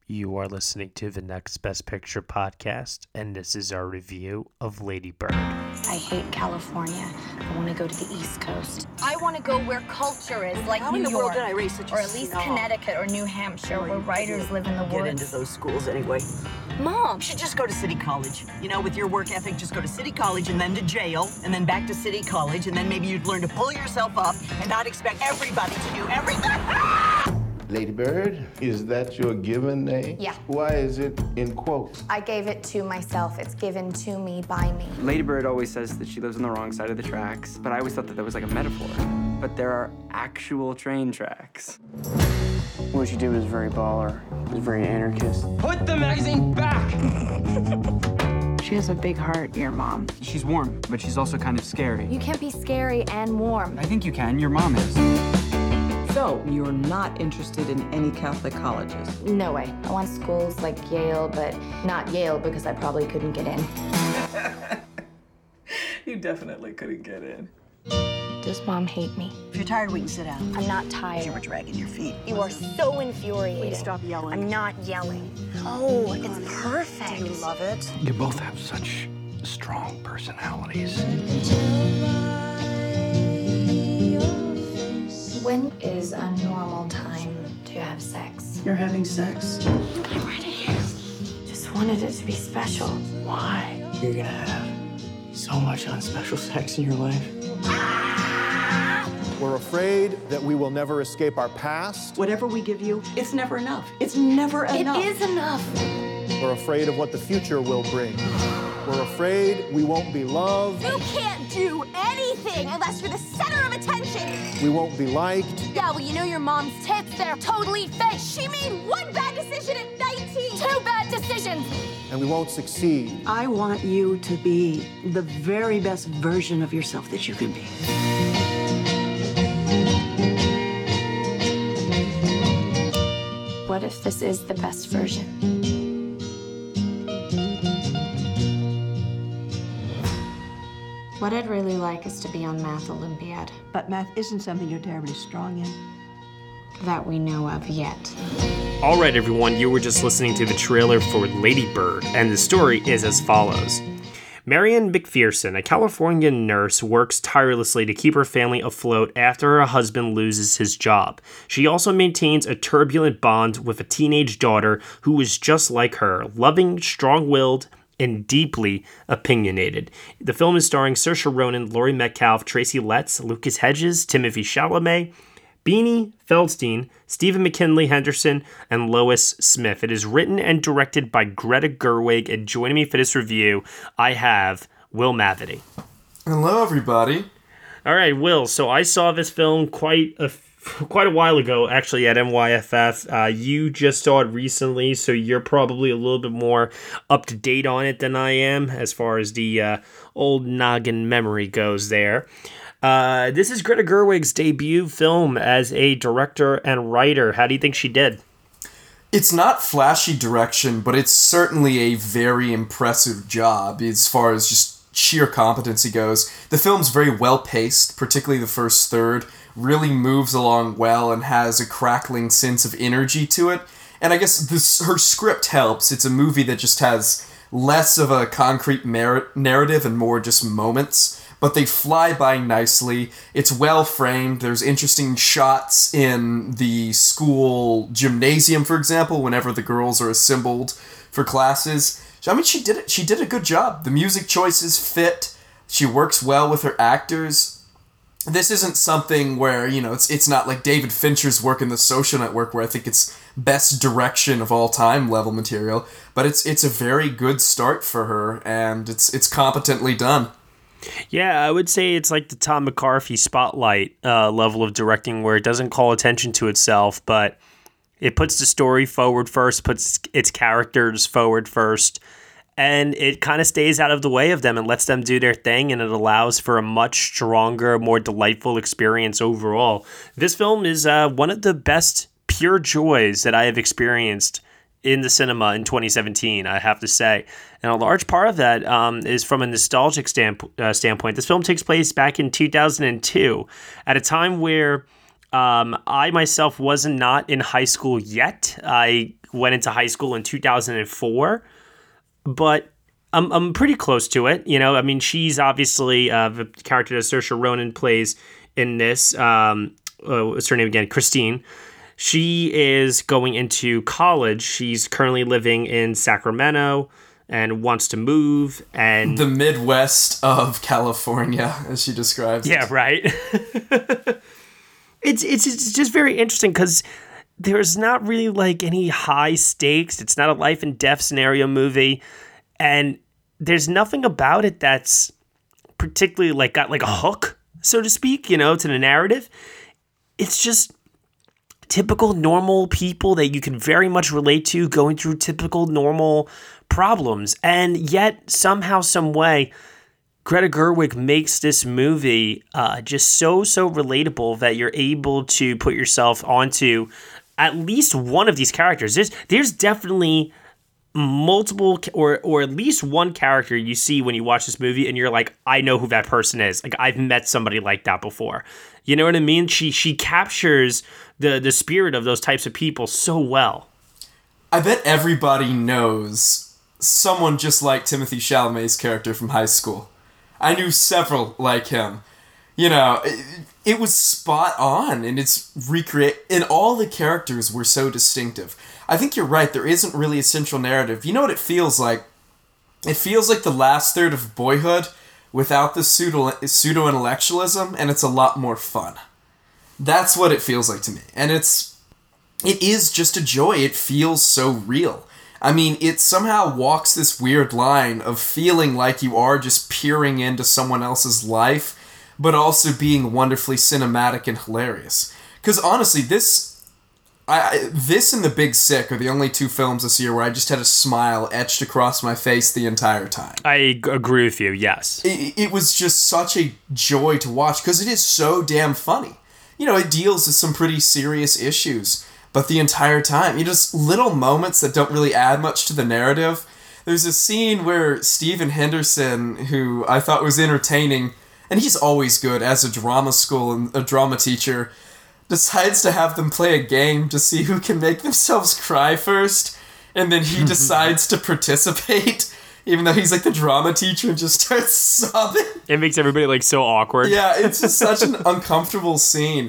You are listening to the Next Best Picture podcast, and this is our review of Lady Bird. I hate California. I want to go to the East Coast. I want to go where culture is, like How New in the York, world did I raise such a or at least snob? Connecticut or New Hampshire, where writers live in the Get woods. into those schools anyway. Mom, You should just go to City College. You know, with your work ethic, just go to City College and then to jail, and then back to City College, and then maybe you'd learn to pull yourself up and not expect everybody to do everything. Lady Bird, is that your given name? Yeah. Why is it in quotes? I gave it to myself. It's given to me by me. Lady Bird always says that she lives on the wrong side of the tracks, but I always thought that was like a metaphor. But there are actual train tracks. What she did was very baller. It was very anarchist. Put the magazine back! She has a big heart, your mom. She's warm, but she's also kind of scary. You can't be scary and warm. I think you can. Your mom is. So, you're not interested in any Catholic colleges? No way. I want schools like Yale, but not Yale because I probably couldn't get in. You definitely couldn't get in. Does Mom hate me? If you're tired, we can sit down. I'm not You tired. were dragging your feet. You are so infuriating. Please stop yelling. I'm not yelling. Oh, it's perfect. Do you love it? You both have such strong personalities. When is a normal time to have sex? You're having sex? I'm ready. Just wanted it to be special. Why? You're gonna have so much unspecial sex in your life. We're afraid that we will never escape our past. Whatever we give you, it's never enough. It's never enough. It is enough. We're afraid of what the future will bring. We're afraid we won't be loved. you can't do anything unless you're the center of attention. We won't be liked. Yeah, well, you know your mom's tits, they're totally fake. She made one bad decision at 19. Two bad decisions. And we won't succeed. I want you to be the very best version of yourself that you can be. What if this is the best version? What I'd really like is to be on Math Olympiad. But math isn't something you're terribly strong in. That we know of yet. All right, everyone, you were just listening to the trailer for Lady Bird, and the story is as follows. Marianne McPherson, a California nurse, works tirelessly to keep her family afloat after her husband loses his job. She also maintains a turbulent bond with a teenage daughter who is just like her, loving, strong-willed, and deeply opinionated. The film is starring Saoirse Ronan, Laurie Metcalf, Tracy Letts, Lucas Hedges, Timothée Chalamet, Beanie Feldstein, Stephen McKinley Henderson, and Lois Smith. It is written and directed by Greta Gerwig, and joining me for this review, I have Will Mavity. Hello, everybody. All right, Will. So I saw this film quite a while ago, actually, at NYFF. You just saw it recently, so you're probably a little bit more up to date on it than I am, as far as the old noggin memory goes there. This is Greta Gerwig's debut film as a director and writer. How do you think she did? It's not flashy direction, but it's certainly a very impressive job as far as just sheer competency goes. The film's very well paced, particularly the first third, really moves along well and has a crackling sense of energy to it. And I guess her script helps. It's a movie that just has less of a concrete narrative and more just moments. But they fly by nicely. It's well framed. There's interesting shots in the school gymnasium, for example, whenever the girls are assembled for classes. I mean, she did it. She did a good job. The music choices fit. She works well with her actors. This isn't something where, you know, it's not like David Fincher's work in The Social Network, where I think it's best direction of all time level material. But it's a very good start for her, and it's competently done. Yeah, I would say it's like the Tom McCarthy Spotlight level of directing, where it doesn't call attention to itself, but it puts the story forward first, puts its characters forward first, and it kind of stays out of the way of them and lets them do their thing, and it allows for a much stronger, more delightful experience overall. This film is one of the best pure joys that I have experienced in the cinema in 2017, I have to say. And a large part of that is from a nostalgic standpoint. This film takes place back in 2002, at a time where I myself was not in high school yet. I went into high school in 2004, but I'm pretty close to it. You know, I mean, she's obviously the character that Saoirse Ronan plays in this. What's her name again? Christine. She is going into college. She's currently living in Sacramento and wants to move. And the Midwest of California, as she describes it. Yeah, right. It's just very interesting because there's not really like any high stakes. It's not a life and death scenario movie. And there's nothing about it that's particularly like got like a hook, so to speak, you know, to the narrative. It's just typical normal people that you can very much relate to going through typical normal problems. And yet somehow, some way, Greta Gerwig makes this movie just so relatable that you're able to put yourself onto at least one of these characters. There's definitely multiple or at least one character you see when you watch this movie and you're like, I know who that person is. Like, I've met somebody like that before. You know what I mean? She captures the spirit of those types of people so well. I bet everybody knows someone just like Timothée Chalamet's character from high school. I knew several like him. You know, it was spot on, and and all the characters were so distinctive. I think you're right, there isn't really a central narrative. You know what it feels like? It feels like the last third of Boyhood without the pseudo-intellectualism, and it's a lot more fun. That's what it feels like to me. And it is just a joy. It feels so real. I mean, it somehow walks this weird line of feeling like you are just peering into someone else's life, but also being wonderfully cinematic and hilarious. Because honestly, this and The Big Sick are the only two films this year where I just had a smile etched across my face the entire time. I agree with you, yes. It was just such a joy to watch because it is so damn funny. You know, it deals with some pretty serious issues, but the entire time, just little moments that don't really add much to the narrative. There's a scene where Stephen Henderson, who I thought was entertaining, and he's always good as a drama school and a drama teacher, decides to have them play a game to see who can make themselves cry first, and then he decides to participate, even though he's like the drama teacher, and just starts sobbing. It makes everybody like so awkward. Yeah, it's just such an uncomfortable scene.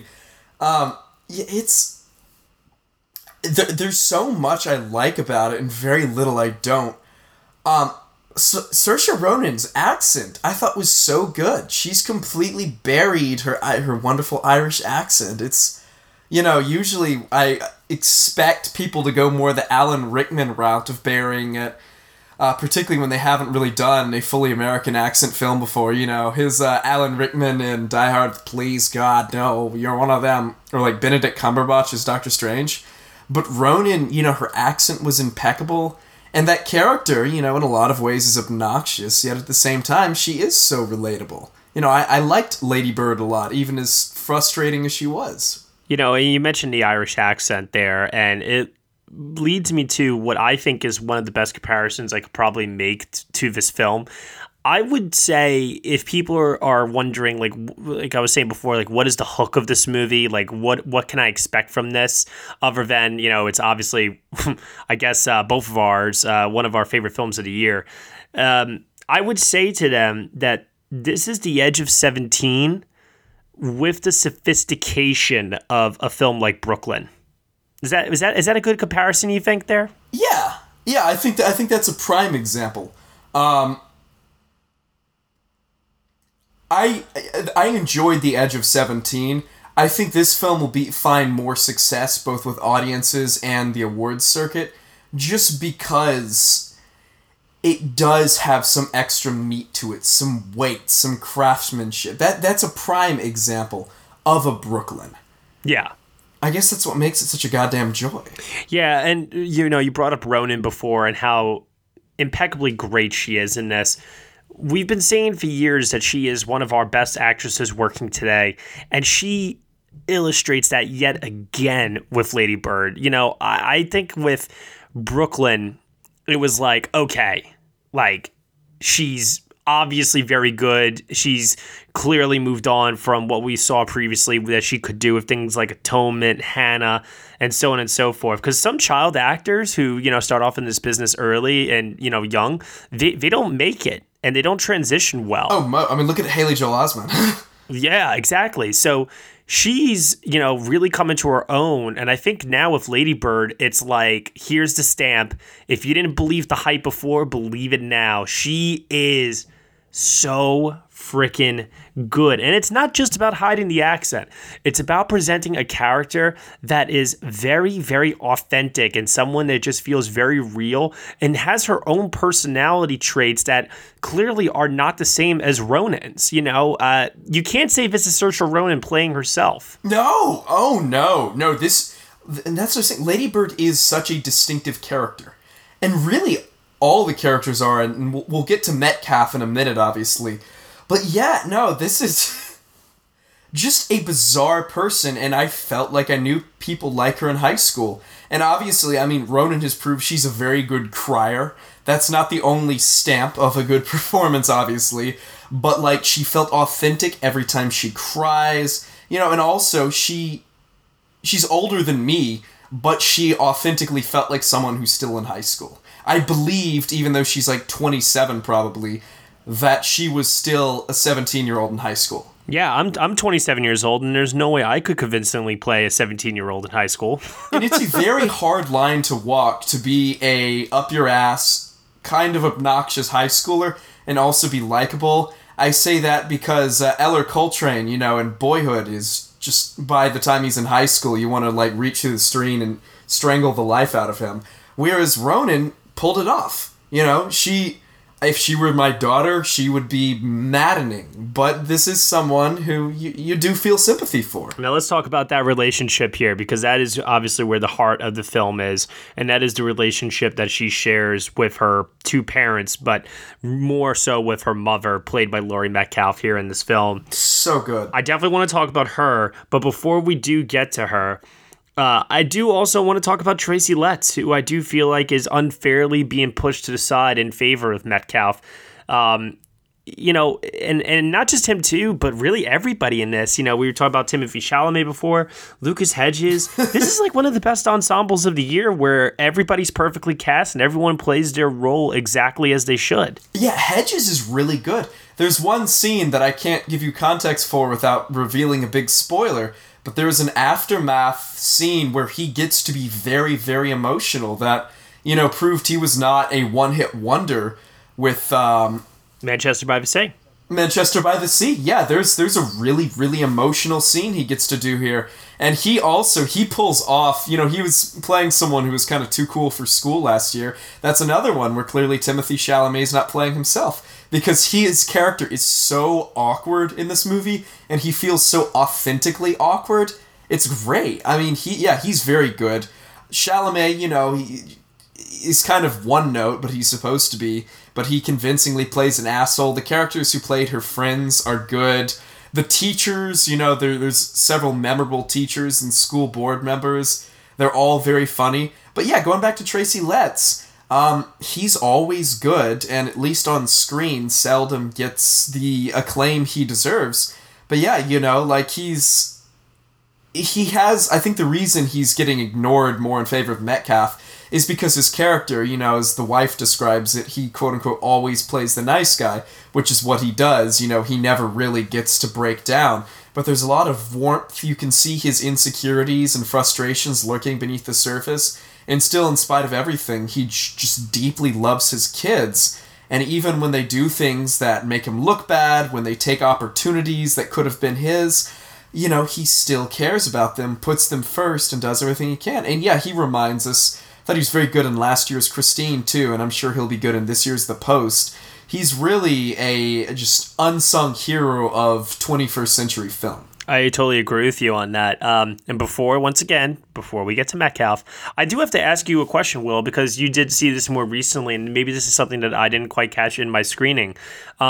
There's so much I like about it and very little I don't. Saoirse Ronan's accent I thought was so good. She's completely buried her wonderful Irish accent. It's, usually I expect people to go more the Alan Rickman route of burying it, particularly when they haven't really done a fully American accent film before. His Alan Rickman in Die Hard, please God, no, you're one of them. Or like Benedict Cumberbatch as Doctor Strange. But Ronan, her accent was impeccable. And that character, in a lot of ways is obnoxious, yet at the same time, she is so relatable. I liked Lady Bird a lot, even as frustrating as she was. You mentioned the Irish accent there, and it leads me to what I think is one of the best comparisons I could probably make to this film. I would say if people are wondering, like I was saying before, like what is the hook of this movie? Like what can I expect from this? Other than, it's obviously, I guess, both of ours, one of our favorite films of the year. I would say to them that this is the edge of 17 with the sophistication of a film like Brooklyn. Is that a good comparison, you think, there? Yeah, I think that's a prime example. I enjoyed The Edge of 17. I think this film will find more success both with audiences and the awards circuit, just because it does have some extra meat to it, some weight, some craftsmanship. That's a prime example of a Brooklyn. Yeah. I guess that's what makes it such a goddamn joy. Yeah, and you brought up Ronan before and how impeccably great she is in this. We've been saying for years that she is one of our best actresses working today, and she illustrates that yet again with Lady Bird. I think with Brooklyn, it was like, okay, like she's obviously very good. She's clearly moved on from what we saw previously that she could do with things like Atonement, Hannah, and so on and so forth. Because some child actors who, start off in this business early and, young, they don't make it and they don't transition well. Oh, look at Haley Joel Osment. Yeah, exactly. So she's, really coming to her own. And I think now with Lady Bird, it's like, here's the stamp. If you didn't believe the hype before, believe it now. She is so freaking good. And it's not just about hiding the accent. It's about presenting a character that is very, very authentic and someone that just feels very real and has her own personality traits that clearly are not the same as Ronan's. You can't say this is Saoirse Ronan playing herself. No. Oh, no. No, and that's what I'm saying. Lady Bird is such a distinctive character. And really, all the characters are, and we'll get to Metcalf in a minute, obviously. But yeah, no, this is just a bizarre person, and I felt like I knew people like her in high school. And obviously, Ronan has proved she's a very good crier. That's not the only stamp of a good performance, obviously, but she felt authentic every time she cries, and also she's older than me, but she authentically felt like someone who's still in high school. I believed, even though she's 27 probably, that she was still a 17-year-old in high school. Yeah, I'm 27 years old, and there's no way I could convincingly play a 17-year-old in high school. And it's a very hard line to walk, to be a up-your-ass, kind of obnoxious high schooler, and also be likable. I say that because Eller Coltrane, in Boyhood, is just, by the time he's in high school, you want to, reach through the screen and strangle the life out of him. Whereas Ronan pulled it off. If she were my daughter, she would be maddening. But this is someone who you do feel sympathy for. Now let's talk about that relationship here, because that is obviously where the heart of the film is. And that is the relationship that she shares with her two parents, but more so with her mother, played by Laurie Metcalf here in this film. So good. I definitely want to talk about her, but before we do get to her, I do also want to talk about Tracy Letts, who I do feel like is unfairly being pushed to the side in favor of Metcalf. And not just him too, but really everybody in this. We were talking about Timothée Chalamet before, Lucas Hedges. This is one of the best ensembles of the year, where everybody's perfectly cast and everyone plays their role exactly as they should. Yeah, Hedges is really good. There's one scene that I can't give you context for without revealing a big spoiler, but there's an aftermath scene where he gets to be very, very emotional that, proved he was not a one-hit wonder with Manchester by the Sea. Manchester by the Sea. Yeah, there's a really, really emotional scene he gets to do here. And he pulls off, he was playing someone who was kind of too cool for school last year. That's another one where clearly Timothée Chalamet's not playing himself, because his character is so awkward in this movie, and he feels so authentically awkward. It's great. He's very good. Chalamet, he is kind of one note, but he's supposed to be, but he convincingly plays an asshole. The characters who played her friends are good. The teachers, there's several memorable teachers and school board members. They're all very funny. But yeah, going back to Tracy Letts, he's always good, and at least on screen, seldom gets the acclaim he deserves. But yeah, he has, I think the reason he's getting ignored more in favor of Metcalf is because his character, as the wife describes it, he quote-unquote always plays the nice guy, which is what he does. He never really gets to break down. But there's a lot of warmth. You can see his insecurities and frustrations lurking beneath the surface. And still, in spite of everything, he just deeply loves his kids. And even when they do things that make him look bad, when they take opportunities that could have been his, he still cares about them, puts them first, and does everything he can. And yeah, he reminds us that he was very good in last year's Christine, too, and I'm sure he'll be good in this year's The Post. He's really a just unsung hero of 21st century film. I totally agree with you on that. And before we get to Metcalf, I do have to ask you a question, Will, because you did see this more recently, and maybe this is something that I didn't quite catch in my screening.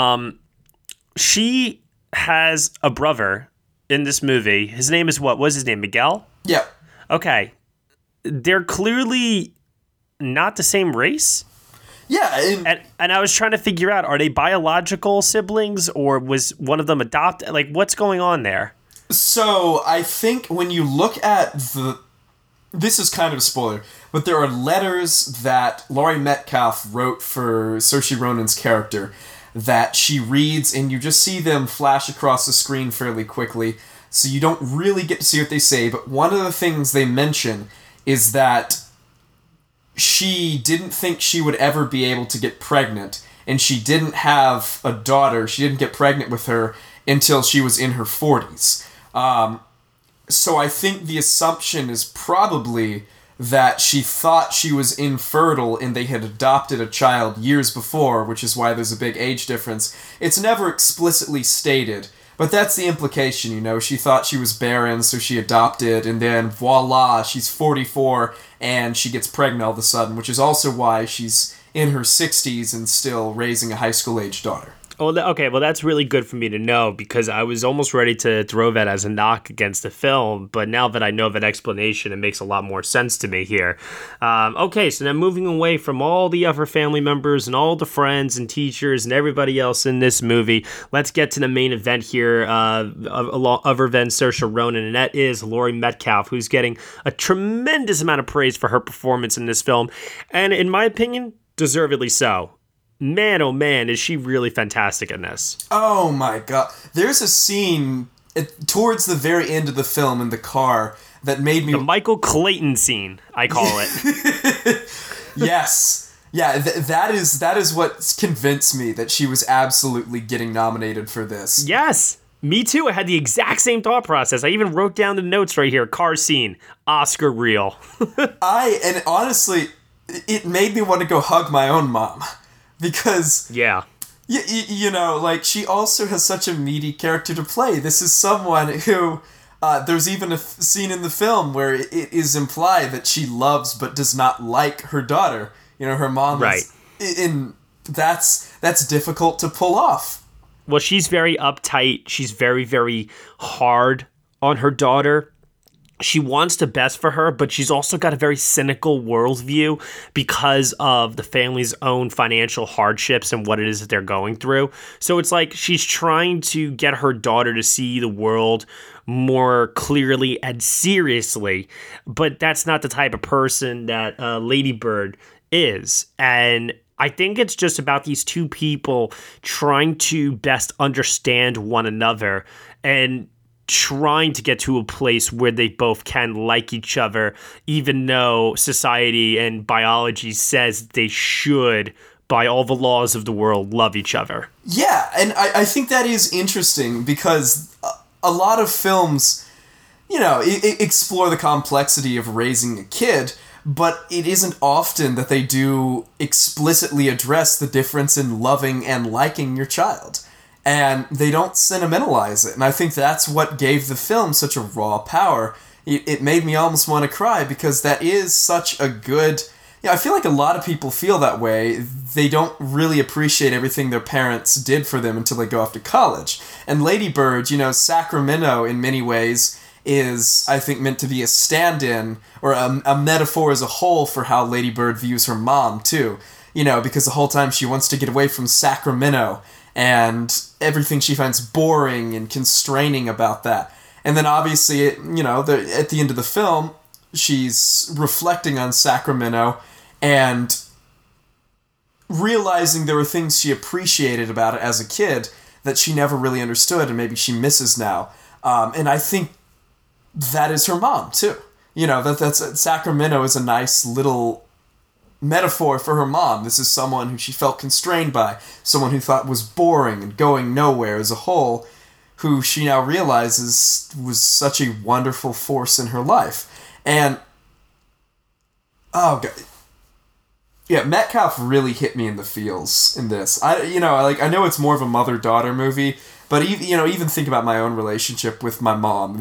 She has a brother in this movie. His name is what? What's his name? Miguel? Yeah. Okay. They're clearly not the same race? Yeah, and I was trying to figure out, are they biological siblings or was one of them adopted? Like, what's going on there? So I think when you look at this is kind of a spoiler, but there are letters that Laurie Metcalf wrote for Saoirse Ronan's character that she reads, and you just see them flash across the screen fairly quickly, so you don't really get to see what they say. But one of the things they mention is that she didn't think she would ever be able to get pregnant, and she didn't have a daughter. She didn't get pregnant with her until she was in her 40s. So I think the assumption is probably that she thought she was infertile and they had adopted a child years before, which is why there's a big age difference. It's never explicitly stated, but that's the implication, you know. She thought she was barren, so she adopted, and then voila, she's 44 and she gets pregnant all of a sudden, which is also why she's in her 60s and still raising a high school-age daughter. Oh, okay, well, that's really good for me to know, because I was almost ready to throw that as a knock against the film, but now that I know that explanation, it makes a lot more sense to me here. Okay, so now moving away from all the other family members and all the friends and teachers and everybody else in this movie, let's get to the main event here, other than Saoirse Ronan, and that is Laurie Metcalf, who's getting a tremendous amount of praise for her performance in this film, and in my opinion, deservedly so. Man, oh man, is she really fantastic in this. Oh my god. There's a scene towards the very end of the film in the car that made me... The Michael Clayton scene, I call it. Yes. Yeah, that is what convinced me that she was absolutely getting nominated for this. Yes. Me too. I had the exact same thought process. I even wrote down the notes right here. Car scene. Oscar reel. And honestly, it made me want to go hug my own mom. Because, yeah, you know, like, she also has such a meaty character to play. This is someone who, there's even a scene in the film where it is implied that she loves but does not like her daughter. You know, her mom right. And that's difficult to pull off. Well, she's very uptight. She's very, very hard on her daughter. She wants the best for her, but she's also got a very cynical worldview because of the family's own financial hardships and what it is that they're going through. So it's like she's trying to get her daughter to see the world more clearly and seriously, but that's not the type of person that Lady Bird is. And I think it's just about these two people trying to best understand one another and trying to get to a place where they both can like each other, even though society and biology says they should, by all the laws of the world, love each other. Yeah, and I think that is interesting because a lot of films, you know, explore the complexity of raising a kid, but it isn't often that they do explicitly address the difference in loving and liking your child. And they don't sentimentalize it. And I think that's what gave the film such a raw power. It made me almost want to cry because that is such a good... Yeah, I feel like a lot of people feel that way. They don't really appreciate everything their parents did for them until they go off to college. And Lady Bird, you know, Sacramento in many ways is, I think, meant to be a stand-in or a metaphor as a whole for how Lady Bird views her mom, too. You know, because the whole time she wants to get away from Sacramento and everything she finds boring and constraining about that. And then obviously, you know, at the end of the film, she's reflecting on Sacramento and realizing there were things she appreciated about it as a kid that she never really understood and maybe she misses now. And I think that is her mom, too. You know, that's Sacramento is a nice little metaphor for her mom. This is someone who she felt constrained by, someone who thought was boring and going nowhere as a whole, who she now realizes was such a wonderful force in her life. And oh god, yeah, Metcalf really hit me in the feels in this. I know it's more of a mother-daughter movie, but even think about my own relationship with my mom.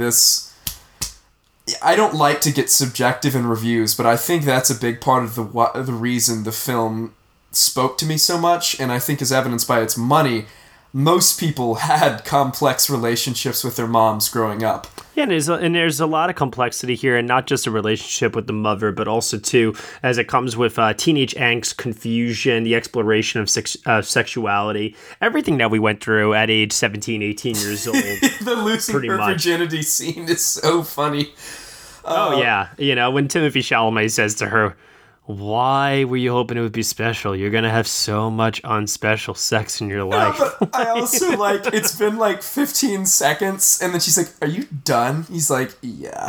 I don't like to get subjective in reviews, but I think that's a big part of the reason the film spoke to me so much, and I think as evidenced by its money, most people had complex relationships with their moms growing up. Yeah, and there's a lot of complexity here, and not just a relationship with the mother, but also, too, as it comes with teenage angst, confusion, the exploration of sexuality, everything that we went through at age 17, 18 years old. The losing her virginity scene is so funny. Oh, yeah. You know, when Timothée Chalamet says to her, why were you hoping it would be special? You're going to have so much unspecial sex in your life. No, but I also, like, it's been, like, 15 seconds, and then she's like, are you done? He's like, yeah.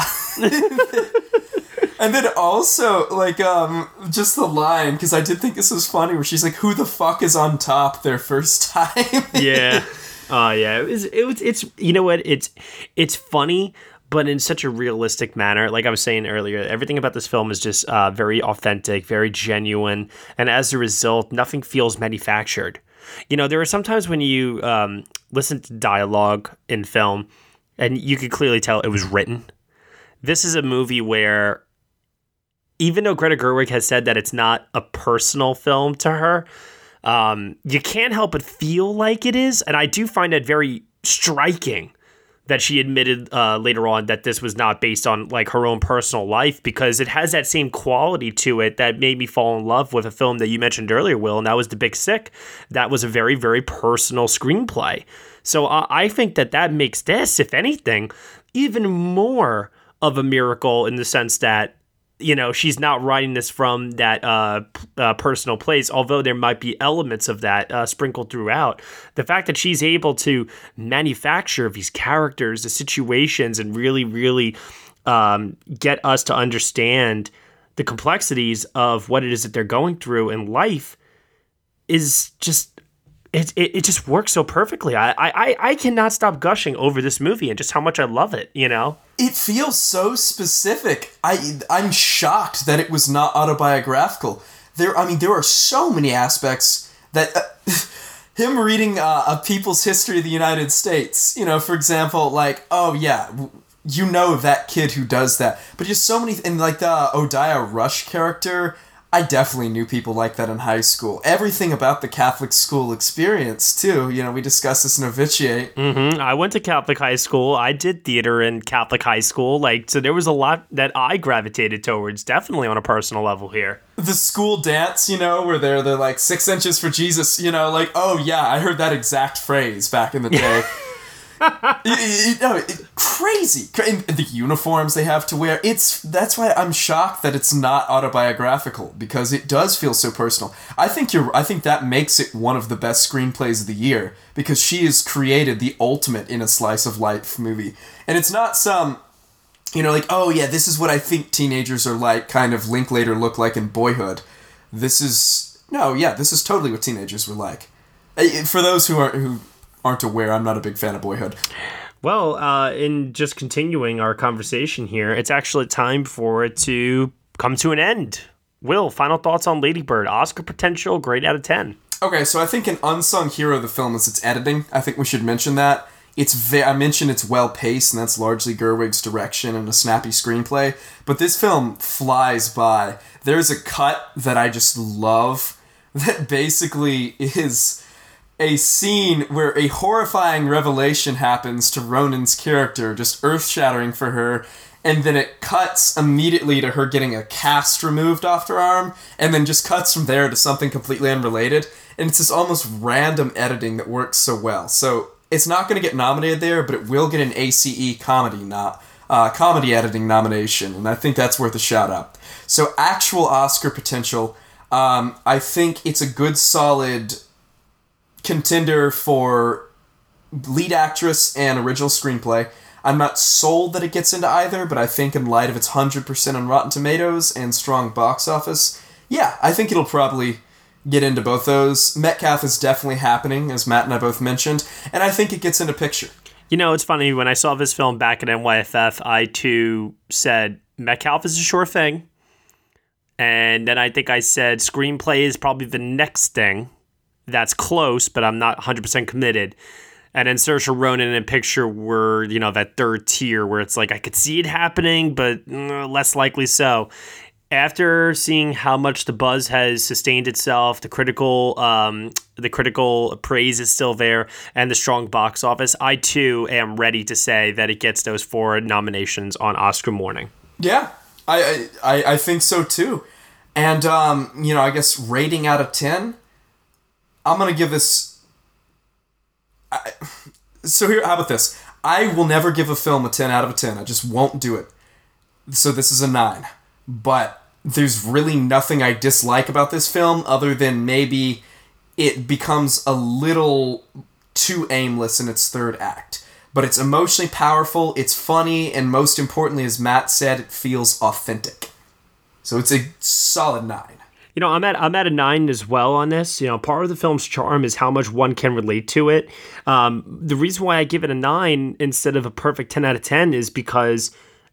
And then also, like, just the line, because I did think this was funny, where she's like, who the fuck is on top their first time? Yeah. Oh, yeah. It's you know what? It's funny, but in such a realistic manner. Like I was saying earlier, everything about this film is just very authentic, very genuine, and as a result, nothing feels manufactured. You know, there are sometimes when you listen to dialogue in film, and you could clearly tell it was written. This is a movie where, even though Greta Gerwig has said that it's not a personal film to her, you can't help but feel like it is, and I do find that very striking, that she admitted later on that this was not based on like her own personal life, because it has that same quality to it that made me fall in love with a film that you mentioned earlier, Will, and that was The Big Sick. That was a very, very personal screenplay. So I think that makes this, if anything, even more of a miracle, in the sense that, you know, she's not writing this from that personal place, although there might be elements of that sprinkled throughout. The fact that she's able to manufacture these characters, the situations, and really, really get us to understand the complexities of what it is that they're going through in life is just... It just works so perfectly. I cannot stop gushing over this movie and just how much I love it, you know? It feels so specific. I'm shocked that it was not autobiographical. There are so many aspects that... him reading A People's History of the United States, you know, for example, like, oh yeah, you know that kid who does that. But just so many... And like the Odia Rush character... I definitely knew people like that in high school. Everything about the Catholic school experience, too. You know, we discussed this in Novitiate. Mm-hmm. I went to Catholic high school. I did theater in Catholic high school. Like, so there was a lot that I gravitated towards, definitely on a personal level here. The school dance, you know, where they're like 6 inches for Jesus, you know, like, oh yeah, I heard that exact phrase back in the day. Crazy. And the uniforms they have to wear. That's why I'm shocked that it's not autobiographical, because it does feel so personal. I think that makes it one of the best screenplays of the year, because she has created the ultimate in a slice of life movie. And it's not some, you know, like, oh yeah, this is what I think teenagers are like, kind of Linklater look like in Boyhood. This is totally what teenagers were like. For those who aren't aware, I'm not a big fan of Boyhood. Well, in just continuing our conversation here, it's actually time for it to come to an end. Will, final thoughts on Lady Bird? Oscar potential, grade out of 10. Okay, so I think an unsung hero of the film is its editing. I think we should mention that. I mentioned it's well-paced, and that's largely Gerwig's direction and a snappy screenplay. But this film flies by. There's a cut that I just love that basically is a scene where a horrifying revelation happens to Ronan's character, just earth-shattering for her, and then it cuts immediately to her getting a cast removed off her arm, and then just cuts from there to something completely unrelated, and it's this almost random editing that works so well. So it's not going to get nominated there, but it will get an ACE comedy editing nomination, and I think that's worth a shout-out. So actual Oscar potential, I think it's a good, solid contender for lead actress and original screenplay. I'm not sold that it gets into either, but I think in light of its 100% on Rotten Tomatoes and strong box office, yeah, I think it'll probably get into both those. Metcalf is definitely happening, as Matt and I both mentioned, and I think it gets into picture. You know, it's funny, when I saw this film back at NYFF, I too said Metcalf is a sure thing, and then I think I said screenplay is probably the next thing. That's close, but I'm not 100% committed. And then Saoirse Ronan and Picture were, you know, that third tier where it's like I could see it happening, but less likely so. after seeing how much the buzz has sustained itself, the critical praise is still there, and the strong box office, I too am ready to say that it gets those 4 nominations on Oscar morning. Yeah, I think so too. And, I guess rating out of 10, I'm going to give this... So here, how about this? I will never give a film a 10 out of a 10. I just won't do it. So this is a 9. But there's really nothing I dislike about this film other than maybe it becomes a little too aimless in its third act. But it's emotionally powerful, it's funny, and most importantly, as Matt said, it feels authentic. So it's a solid 9. I'm at a 9 as well on this. Part of the film's charm is how much one can relate to it. The reason why I give it a 9 instead of a perfect 10 out of 10 is because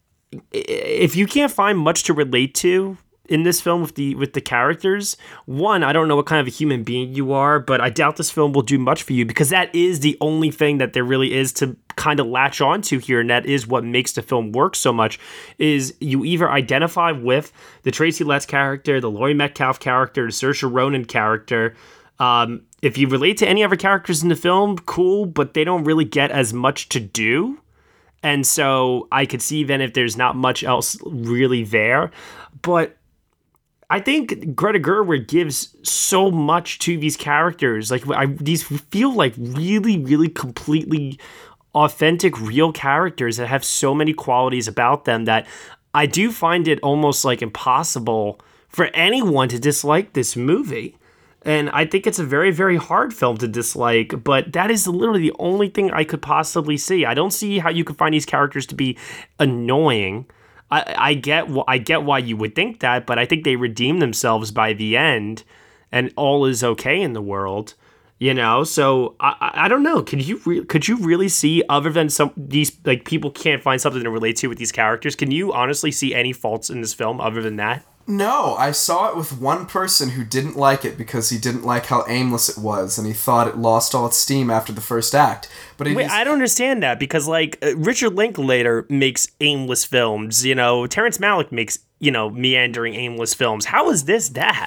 if you can't find much to relate to in this film with the characters, one, I don't know what kind of a human being you are, but I doubt this film will do much for you because that is the only thing that there really is to kind of latch onto here, and that is what makes the film work so much, is you either identify with the Tracy Letts character, the Laurie Metcalf character, the Saoirse Ronan character. If you relate to any other characters in the film, cool, but they don't really get as much to do. And so I could see then if there's not much else really there. But I think Greta Gerwig gives so much to these characters. Like these feel like really, really completely authentic, real characters that have so many qualities about them that I do find it almost like impossible for anyone to dislike this movie. And I think it's a very, very hard film to dislike, but that is literally the only thing I could possibly see. I don't see how you could find these characters to be annoying. I get why you would think that, but I think they redeem themselves by the end, and all is okay in the world. So I don't know. Could you really see, other than these like people can't find something to relate to with these characters? Can you honestly see any faults in this film other than that? No, I saw it with one person who didn't like it because he didn't like how aimless it was, and he thought it lost all its steam after the first act. But I don't understand that, because Richard Linklater makes aimless films. Terrence Malick makes meandering aimless films. How is this that?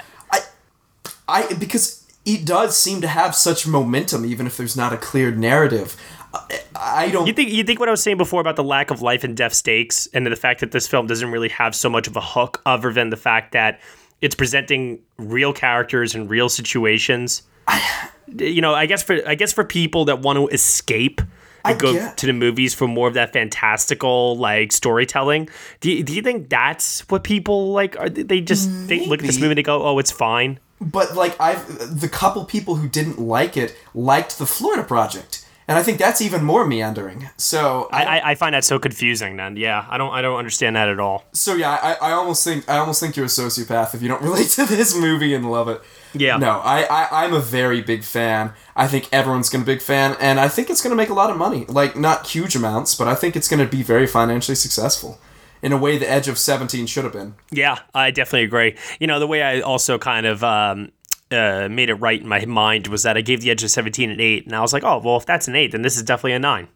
Because it does seem to have such momentum, even if there's not a clear narrative. I don't. You think what I was saying before about the lack of life and death stakes, and the fact that this film doesn't really have so much of a hook, other than the fact that it's presenting real characters and real situations. I guess for people that want to escape and go to the movies for more of that fantastical storytelling. Do you think that's what people like? Are they just look at this movie and they go, "Oh, it's fine." But the couple people who didn't like it liked the Florida Project. And I think that's even more meandering. So I find that so confusing. Then, yeah, I don't understand that at all. So yeah, I almost think you're a sociopath if you don't relate to this movie and love it. Yeah. No, I'm a very big fan. I think everyone's gonna be a big fan, and I think it's gonna make a lot of money. Not huge amounts, but I think it's gonna be very financially successful. In a way, The Edge of 17 should have been. Yeah, I definitely agree. The way I also kind of made it right in my mind was that I gave The Edge of 17 an 8, and I was like, oh, well, if that's an 8, then this is definitely a 9.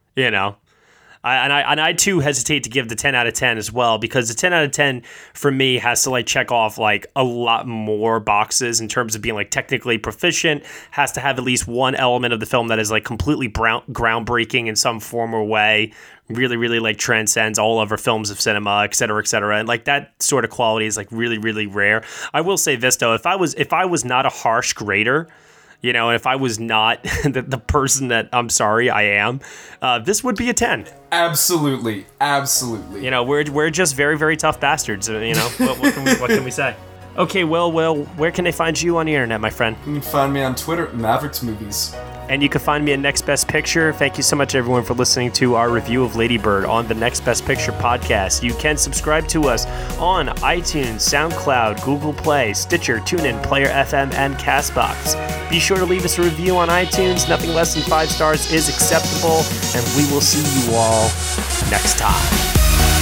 I too hesitate to give the 10 out of 10 as well, because the 10 out of 10 for me has to check off a lot more boxes in terms of being technically proficient, has to have at least one element of the film that is completely groundbreaking in some form or way, really, really transcends all other films of cinema, et cetera, and that sort of quality is really, really rare. I will say this though, if I was not a harsh grader, and if I was not the person that I'm sorry I am, this would be a 10. Absolutely. We're just very, very tough bastards. What can we say? Okay, Will, where can they find you on the internet, my friend? You can find me on Twitter, Mavericks Movies. And you can find me at Next Best Picture. Thank you so much, everyone, for listening to our review of Lady Bird on the Next Best Picture podcast. You can subscribe to us on iTunes, SoundCloud, Google Play, Stitcher, TuneIn, Player FM, and CastBox. Be sure to leave us a review on iTunes. Nothing less than 5 stars is acceptable, and we will see you all next time.